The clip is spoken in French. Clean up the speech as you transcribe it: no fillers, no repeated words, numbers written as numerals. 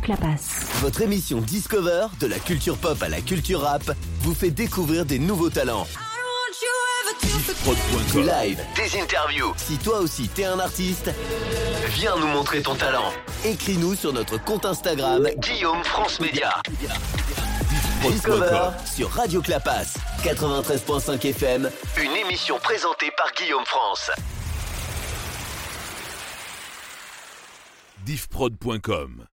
Clapas. Votre émission Discover, de la culture pop à la culture rap, vous fait découvre des nouveaux talents. Du live, des interviews. Si toi aussi t'es un artiste, viens nous montrer ton talent. Écris-nous sur notre compte Instagram Guillaume France Média. Discover sur Radio Clapas 93.5 FM, une émission présentée par Guillaume France. Diffprod.com